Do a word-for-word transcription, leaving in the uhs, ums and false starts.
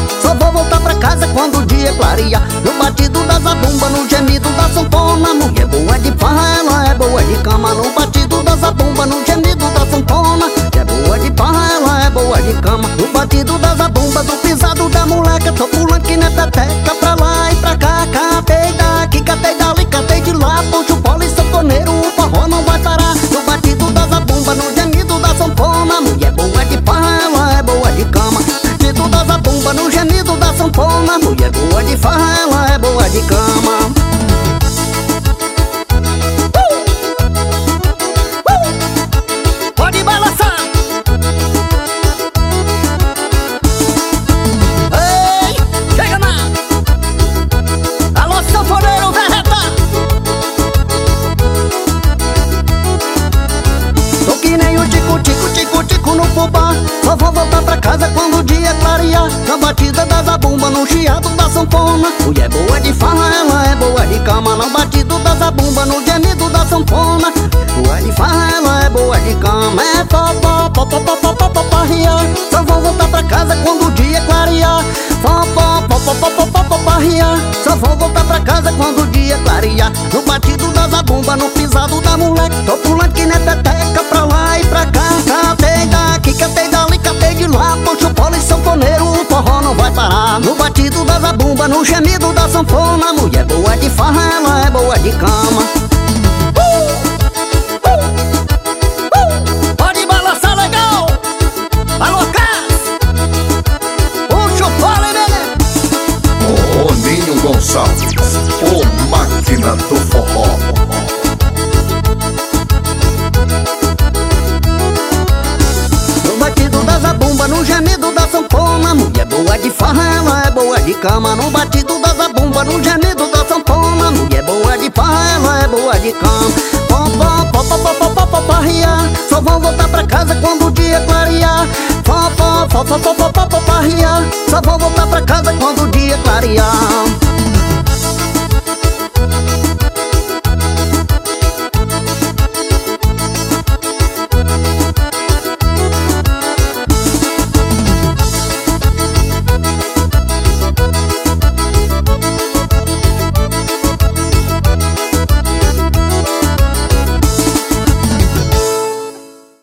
Só vou voltar pra casa quando o dia clarear. No batido da zabumba, no gemido da sanfona. Mulher boa de farra, ela é boa de cama. No batido da zabumba, no gemido da sanfona. É boa de farra, ela é boa de cama. No batido da zabumba, do pisado da moleca. Tô pulando que nem peteca, pra lá e pra cá. Catei daqui, catei dali, catei de lá. Poncho, pole, sanfoneiro, o forró não vai parar. No batido da zabumba, no gemido da sanfona. Mulher boa de farra, ela é boa de cama. Batido da zabumba, no gemido da sanfona. Mulher boa de farra, ela é boa de cama. Só vou voltar pra casa quando o dia clarear. Na batida da zabumba, no chiado da sanfona. Mulher boa de farra, ela é boa de cama. Na batida da zabumba, no gemido da sanfona. Boa de farra, ela é boa de cama. É pó, pó, pó, pó, pó, pó, pó, pó, pó, riar. Só vou voltar pra casa quando o dia clarear. Pó, pó, pó, pó, pó, pó, pó, pó, pó, riar. Só vou voltar pra casa quando o dia clarear. No batido da zabumba, no pisado da moleque. Tô pulando que nem peteca, pra lá e pra cá. Catei daqui, catei dali, catei de lá. Poncho, pole, sanfoneiro, o forró não vai parar. No batido da zabumba, no gemido da sanfona. Mulher boa de farra, ela é boa de cama. uh! Uh! Uh! Pode balançar legal. Alô, Cas! Puxa o pole, né? Roninho Gonçalves, o máquina do forró. No gemido da sanfona, mulher boa de farra, ela é boa de cama. No batido da zabumba, no gemido da sanfona. Mulher boa de farra, ela é boa de cama. Pó, pó, pó, pó, pó, pó, pó, pó, pó, riar. Só vou voltar pra casa quando o dia clarear. Pó, pó, pó, pó, pó, pó, pó, pó, pó, riar. Só vou voltar